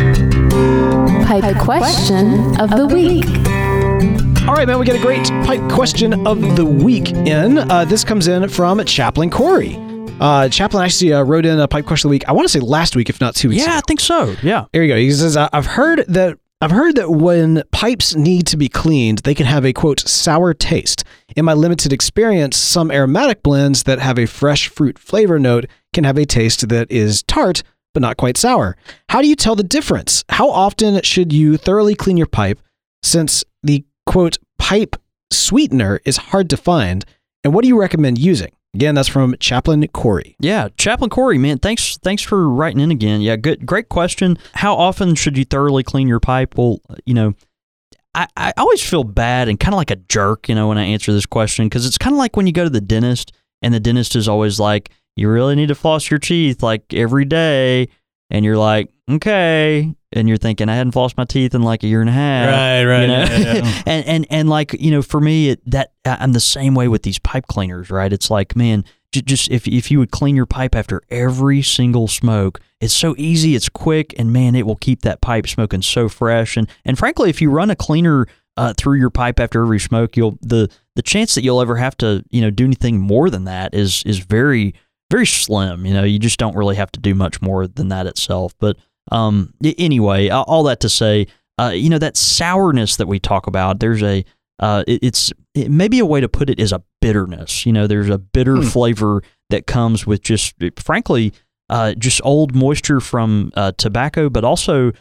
Pipe question of the week. All right, man, we got a great pipe question of the week in. This comes in from Chaplain Corey. Chaplain actually wrote in a pipe question of the week. I want to say last week, if not 2 weeks ago. Yeah, I think so. Yeah. Here you go. He says, I've heard that when pipes need to be cleaned, they can have a, quote, sour taste. In my limited experience, some aromatic blends that have a fresh fruit flavor note can have a taste that is tart, but not quite sour. How do you tell the difference? How often should you thoroughly clean your pipe, since the, quote, pipe sweetener is hard to find? And what do you recommend using? Again, that's from Chaplain Corey. Yeah, Chaplain Corey, man, thanks for writing in again. Yeah, great question. How often should you thoroughly clean your pipe? Well, I always feel bad and kind of like a jerk, when I answer this question, because it's kind of like when you go to the dentist, and the dentist is always like, you really need to floss your teeth like every day, and you're like, okay, and you're thinking, I hadn't flossed my teeth in like a year and a half. Right. Yeah. and like, for me, I'm the same way with these pipe cleaners, right? It's like, man, just if you would clean your pipe after every single smoke, it's so easy, it's quick, and man, it will keep that pipe smoking so fresh. And frankly, if you run a cleaner through your pipe after every smoke, the chance that you'll ever have to, do anything more than that is very, very slim. You just don't really have to do much more than that itself. But anyway, all that to say, that sourness that we talk about, there's maybe a way to put it is a bitterness. There's a bitter flavor that comes with just, frankly, just old moisture from tobacco, but also,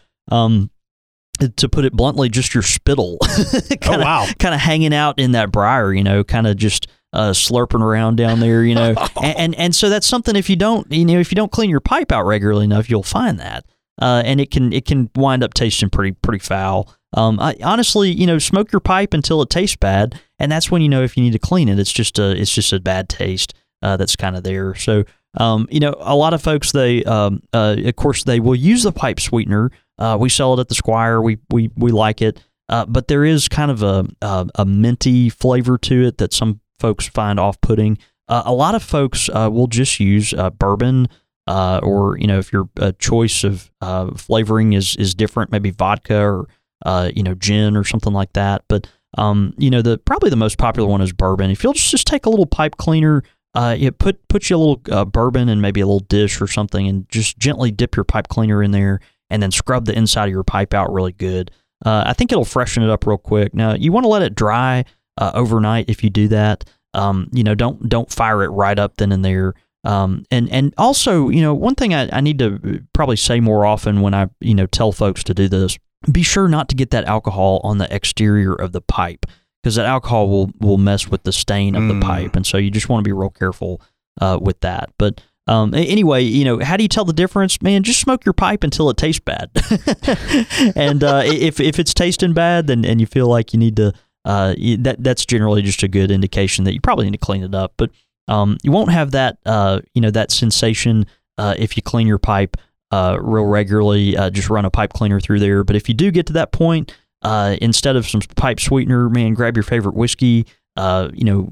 to put it bluntly, just your spittle. Kind of hanging out in that briar, kind of just slurping around down there, and so that's something, if you don't clean your pipe out regularly enough, you'll find that. And it can wind up tasting pretty foul. Honestly, smoke your pipe until it tastes bad, and that's when if you need to clean it. It's just a bad taste that's kind of there. So a lot of folks, they of course they will use the pipe sweetener. We sell it at the Squire. We like it, but there is kind of a minty flavor to it that some folks find off-putting. A lot of folks will just use bourbon. Or if your choice of flavoring is different, maybe vodka or gin or something like that. But probably the most popular one is bourbon. If you'll just take a little pipe cleaner, put you a little bourbon and maybe a little dish or something, and just gently dip your pipe cleaner in there, and then scrub the inside of your pipe out really good. I think it'll freshen it up real quick. Now you want to let it dry overnight. If you do that, don't fire it right up then and there. And also, one thing I need to probably say more often when I, tell folks to do this, be sure not to get that alcohol on the exterior of the pipe, because that alcohol will mess with the stain of the pipe. And so you just want to be real careful, with that. But, anyway, how do you tell the difference? Man, just smoke your pipe until it tastes bad. And, if it's tasting bad, then, and you feel like you need to, that's generally just a good indication that you probably need to clean it up. But, you won't have that, that sensation if you clean your pipe real regularly. Just run a pipe cleaner through there. But if you do get to that point, instead of some pipe sweetener, man, grab your favorite whiskey. I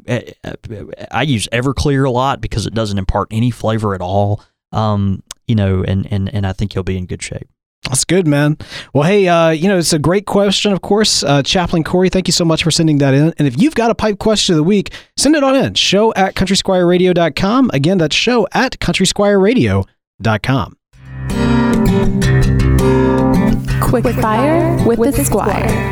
use Everclear a lot because it doesn't impart any flavor at all. And I think you'll be in good shape. That's good, man. Well, hey, it's a great question, of course. Chaplain Corey, thank you so much for sending that in. And if you've got a pipe question of the week, send it on in. show@countrysquireradio.com. Again, that's show@countrysquireradio.com. Quick Fire with the Squire.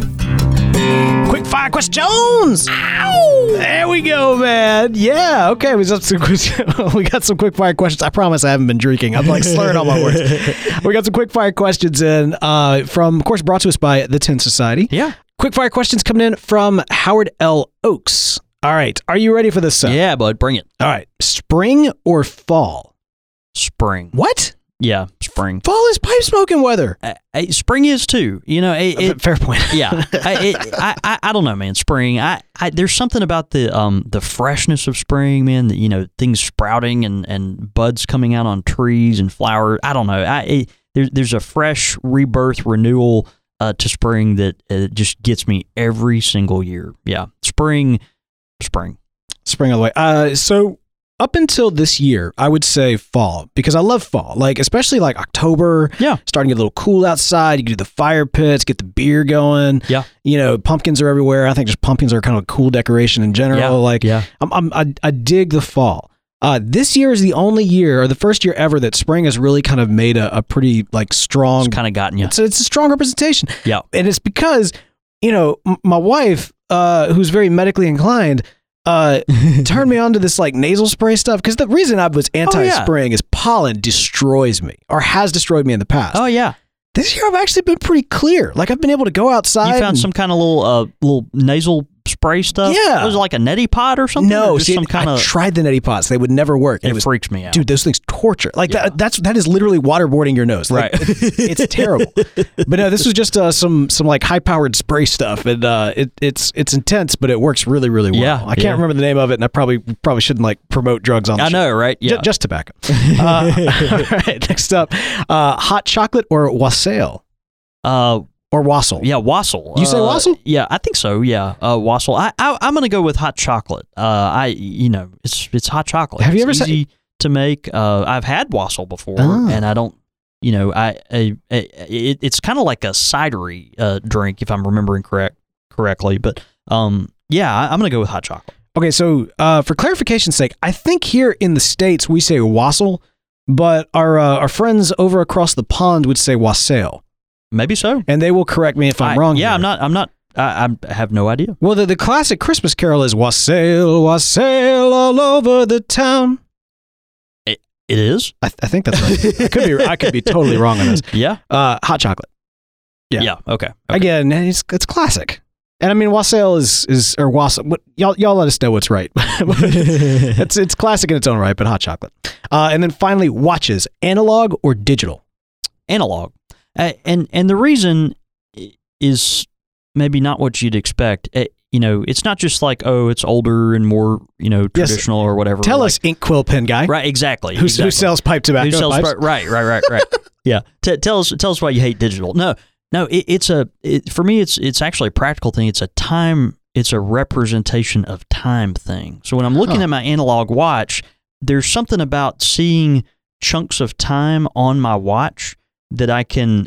Quick fire questions. Ow! There we go, man. Yeah. Okay. We got some quick fire questions. I promise I haven't been drinking. I'm like slurring all my words. We got some quick fire questions in from, of course, brought to us by the Tin Society. Yeah. Quick fire questions coming in from Howard L. Oaks. All right. Are you ready for this? Yeah, bud. Bring it. All right. Spring or fall? Spring. What? Yeah, spring. Fall is pipe smoking weather. Spring is too. Fair point. Yeah, I don't know, man. Spring. There's something about the freshness of spring, man. That things sprouting and buds coming out on trees and flowers. I don't know. There's a fresh rebirth, renewal to spring that just gets me every single year. Yeah, spring all the way. So. Up until this year, I would say fall, because I love fall. Like, especially like October. Yeah. Starting to get a little cool outside. You can do the fire pits, get the beer going. Yeah. Pumpkins are everywhere. I think just pumpkins are kind of a cool decoration in general. I dig the fall. This year is the only year, or the first year ever, that spring has really kind of made a pretty like strong. It's kind of gotten you. It's a strong representation. Yeah. And it's because, my wife, who's very medically inclined, turned me on to this like nasal spray stuff, because the reason I was anti-spring is pollen destroys me, or has destroyed me in the past. Oh yeah. This year I've actually been pretty clear. Like, I've been able to go outside. You found some kind of little nasal spray stuff? Yeah. Was it like a neti pot or something? No, or I tried the neti pots. They would never work. It freaks me out. Dude, those things torture. Like, that is literally waterboarding your nose. Like, right. It's terrible. But no, this was just some like high-powered spray stuff, and it's intense, but it works really, really well. Yeah, I can't remember the name of it, and I probably shouldn't like promote drugs on the show. I know, right? Yeah. Just tobacco. All right, next up, hot chocolate or wassail? Or wassail. Yeah, wassail. You say wassail? Yeah, I think so. Yeah, wassail. I'm gonna go with hot chocolate. It's hot chocolate. Have you ever easy to make? I've had wassail before, and I don't. It's kind of like a cidery drink, if I'm remembering correctly. But I'm gonna go with hot chocolate. Okay, so for clarification's sake, I think here in the States we say wassail, but our friends over across the pond would say wassail. Maybe so. And they will correct me if I'm wrong. Yeah, here. I'm not. I have no idea. Well, the classic Christmas carol is wassail, wassail all over the town. It is? I think that's right. I could be totally wrong on this. Yeah. Hot chocolate. Yeah. Okay. Again, it's classic. And I mean, wassail is or wassail. Y'all let us know what's right. It's classic in its own right, but hot chocolate. And then finally, watches, analog or digital? Analog. And the reason is maybe not what you'd expect. It's not just like, it's older and more, traditional or whatever. Tell us, ink quill pen guy. Right, exactly. Who sells pipe tobacco? Who sells pipes? Right. Yeah. Tell us why you hate digital. No. For me, it's actually a practical thing. It's a representation of time thing. So when I'm looking at my analog watch, there's something about seeing chunks of time on my watch that I can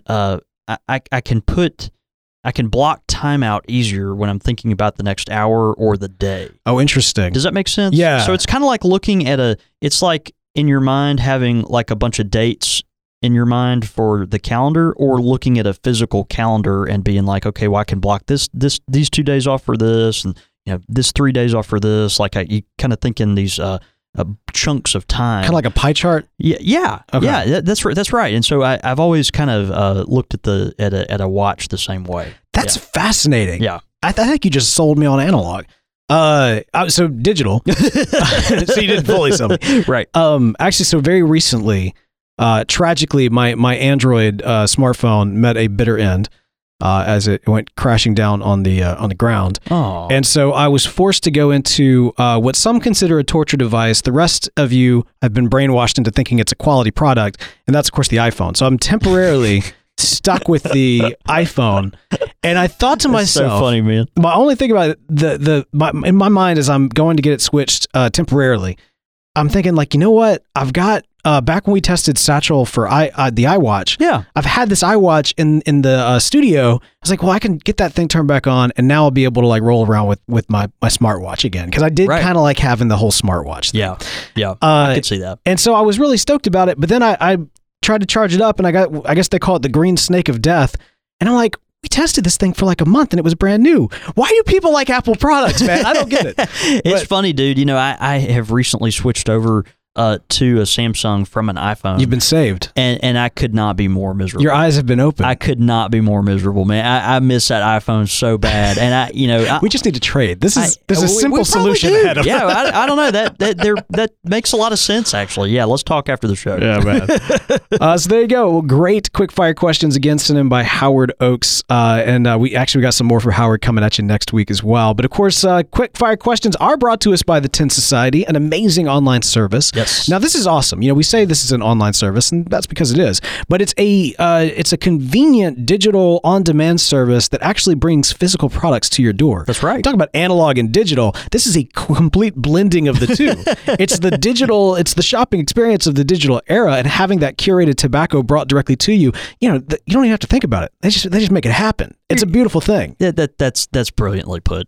I can block time out easier when I'm thinking about the next hour or the day. Oh, interesting. Does that make sense? Yeah. So it's kind of like looking at it's like in your mind having like a bunch of dates in your mind for the calendar, or looking at a physical calendar and being like, okay, well, I can block these 2 days off for this, and this 3 days off for this. Like you kind of think in these chunks of time, kind of like a pie chart. Yeah. Okay. Yeah. That's right. And so I've always kind of looked at a watch the same way. That's fascinating. Yeah. I think you just sold me on analog. So digital. So you didn't fully sell me. Right. Actually, so very recently, tragically, my Android smartphone met a bitter end as it went crashing down on the ground. Oh. And so I was forced to go into what some consider a torture device. The rest of you have been brainwashed into thinking it's a quality product, and that's of course the iPhone. So I'm temporarily stuck with the iPhone, and I thought to myself, so funny, man. My only thing about it, in my mind as I'm going to get it switched temporarily, I'm thinking like, you know what? I've got back when we tested Satchel for the iWatch. Yeah. I've had this iWatch in the studio. I was like, well, I can get that thing turned back on, and now I'll be able to like roll around with my smartwatch again, because I did kind of like having the whole smartwatch thing. Yeah. I could see that. And so I was really stoked about it, but then I tried to charge it up, and I guess they call it the green snake of death, and I'm like, we tested this thing for like a month and it was brand new. Why do people like Apple products, man? I don't get it. It's funny, dude. You know, I have recently switched over to a Samsung from an iPhone. You've been saved. And I could not be more miserable. Your eyes have been opened. I could not be more miserable, man. I miss that iPhone so bad. And we just need to trade. This is a simple solution ahead of us. Yeah, I don't know. That makes a lot of sense, actually. Yeah, let's talk after the show. Yeah, man. So there you go. Well, great quick fire questions again, sent in by Howard Oakes. And we got some more for Howard coming at you next week as well. But of course, quick fire questions are brought to us by the Tin Society, an amazing online service. Yes. Now, this is awesome. You know, we say this is an online service, and that's because it is. But it's a convenient digital on-demand service that actually brings physical products to your door. That's right. Talk about analog and digital. This is a complete blending of the two. It's the shopping experience of the digital era, and having that curated tobacco brought directly to you. You know, you don't even have to think about it. They just make it happen. It's a beautiful thing. That's brilliantly put.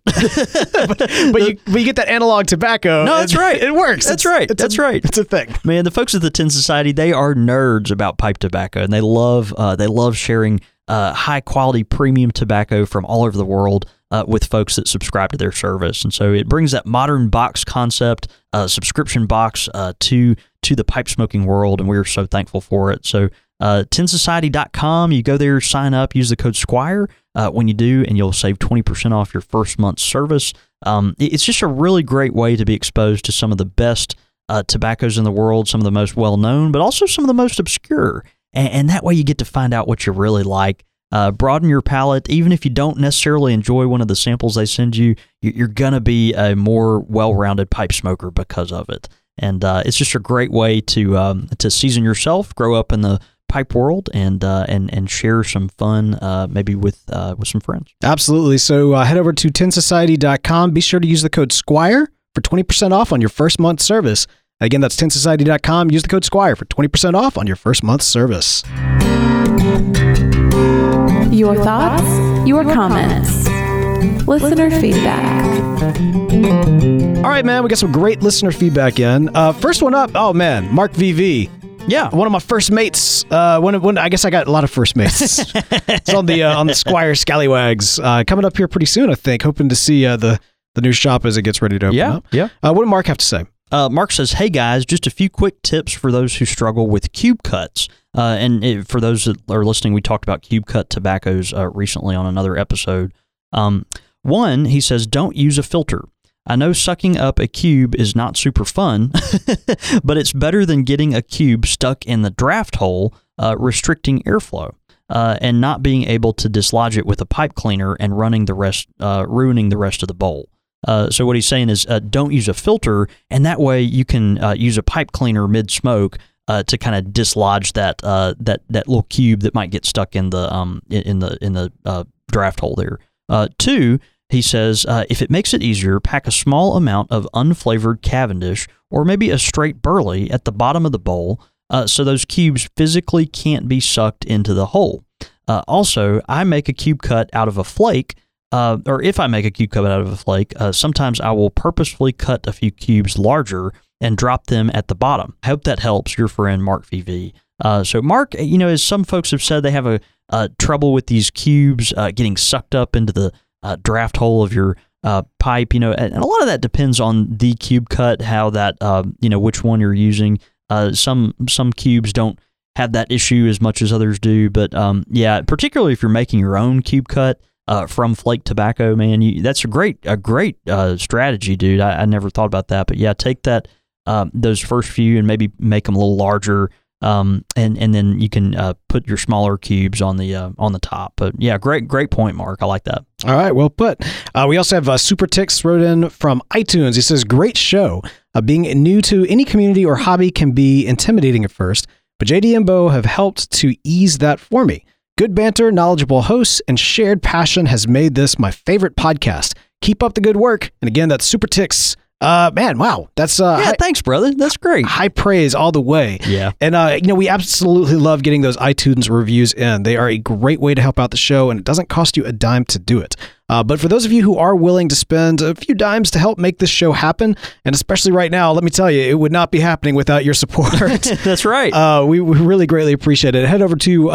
but you get that analog tobacco. No, that's right. It works. That's right. It's a thing. Man, the folks at the Tin Society, they are nerds about pipe tobacco, and they love sharing high quality premium tobacco from all over the world with folks that subscribe to their service. And so it brings that modern box concept, subscription box to the pipe smoking world, and we're so thankful for it. So tinsociety.com, you go there, sign up, use the code Squire when you do, and you'll save 20% off your first month's service. It's just a really great way to be exposed to some of the best tobaccos in the world, some of the most well-known, but also some of the most obscure. And that way you get to find out what you really like. Broaden your palate. Even if you don't necessarily enjoy one of the samples they send you, you're going to be a more well-rounded pipe smoker because of it. And it's just a great way to season yourself, grow up in the pipe world, and share some fun maybe with some friends. Absolutely. So head over to tinsociety.com. Be sure to use the code Squire for 20% off on your first month's service. Again, that's tinsociety.com. Use the code Squire for 20% off on your first month's service. Your thoughts, your comments, listener feedback. All right, man, we got some great listener feedback in. First one up, oh man, Mark VV. Yeah, one of my first mates. When I guess I got a lot of first mates. It's on the Squire Scallywags coming up here pretty soon. I think, hoping to see the new shop as it gets ready to open up. Yeah. What did Mark have to say? Mark says, "Hey guys, just a few quick tips for those who struggle with cube cuts. For those that are listening, we talked about cube cut tobaccos recently on another episode. One, he says, don't use a filter. I know sucking up a cube is not super fun, but it's better than getting a cube stuck in the draft hole, restricting airflow, and not being able to dislodge it with a pipe cleaner and ruining the rest of the bowl. So what he's saying is don't use a filter, and that way you can use a pipe cleaner mid-smoke to kind of dislodge that little cube that might get stuck in the draft hole there. Two, he says, if it makes it easier, pack a small amount of unflavored Cavendish or maybe a straight Burley at the bottom of the bowl so those cubes physically can't be sucked into the hole. Also, I make a cube cut out of a flake, or if I make a cube cut out of a flake, sometimes I will purposefully cut a few cubes larger and drop them at the bottom. I hope that helps. Your friend, Mark VV. So Mark, as some folks have said, they have a trouble with these cubes getting sucked up into the draft hole of your pipe, and a lot of that depends on the cube cut, how that, which one you're using. Some cubes don't have that issue as much as others do, but particularly if you're making your own cube cut from flake tobacco, man, that's a great strategy, dude. I never thought about that, but yeah, take that those first few and maybe make them a little larger. And then you can put your smaller cubes on the top. But yeah, great point, Mark. I like that. All right, well put. We also have Super Tix wrote in from iTunes. He says, great show. Being new to any community or hobby can be intimidating at first, but JD and Bo have helped to ease that for me. Good banter, knowledgeable hosts, and shared passion has made this my favorite podcast. Keep up the good work. And again, that's Super Tix Man, wow. That's thanks, brother. That's great. High praise all the way. Yeah. And we absolutely love getting those iTunes reviews in. They are a great way to help out the show, and it doesn't cost you a dime to do it. But for those of you who are willing to spend a few dimes to help make this show happen, and especially right now, let me tell you, it would not be happening without your support. That's right. We really greatly appreciate it. Head over to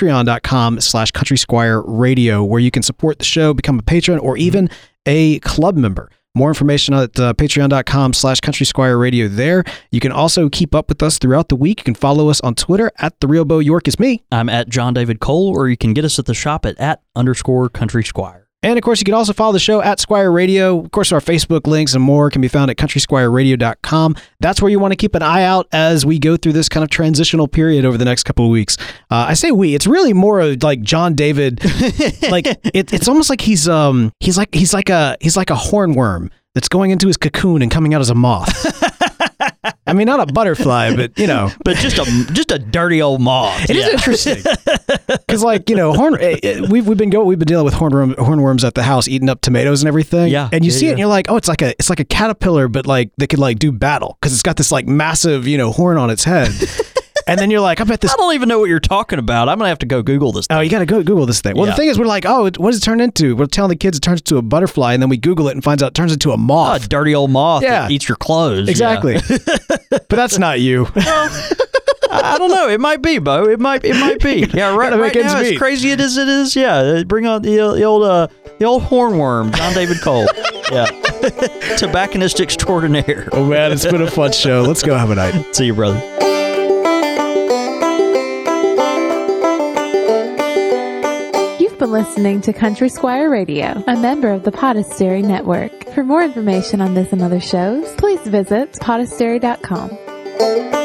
patreon.com/CountrySquireRadio, where you can support the show, become a patron, or even a club member. More information at patreon.com/CountrySquireRadio there. You can also keep up with us throughout the week. You can follow us on Twitter at The Real Bo York is me. I'm at John David Cole, or you can get us at the shop at _Country Squire. And, of course, you can also follow the show at Squire Radio. Of course, our Facebook links and more can be found at CountrySquireRadio.com. That's where you want to keep an eye out as we go through this kind of transitional period over the next couple of weeks. I say we. It's really more of like John David. Like it's almost like he's like a hornworm that's going into his cocoon and coming out as a moth. I mean, not a butterfly, but but just a dirty old moth. It is interesting because, we've been dealing with hornworms at the house, eating up tomatoes and everything. Yeah, and you see it, and you're like, oh, it's like a caterpillar, but like they could like do battle because it's got this like massive horn on its head. And then you're like, I bet this... I don't even know what you're talking about. I'm going to have to go Google this thing. Oh, you got to go Google this thing. Well, the thing is, we're like, what does it turn into? We're telling the kids it turns into a butterfly, and then we Google it and finds out it turns into a moth. A dirty old moth that eats your clothes. Exactly. Yeah. But that's not you. I don't know. It might be, Bo. It might be. Yeah, right now, as crazy as it is, bring on the old hornworm, John David Cole. Yeah. Tobacconist extraordinaire. Oh, man, it's been a fun show. Let's go have a night. See you, brother. You've been listening to Country Squire Radio, a member of the Podastery Network. For more information on this and other shows, please visit podastery.com.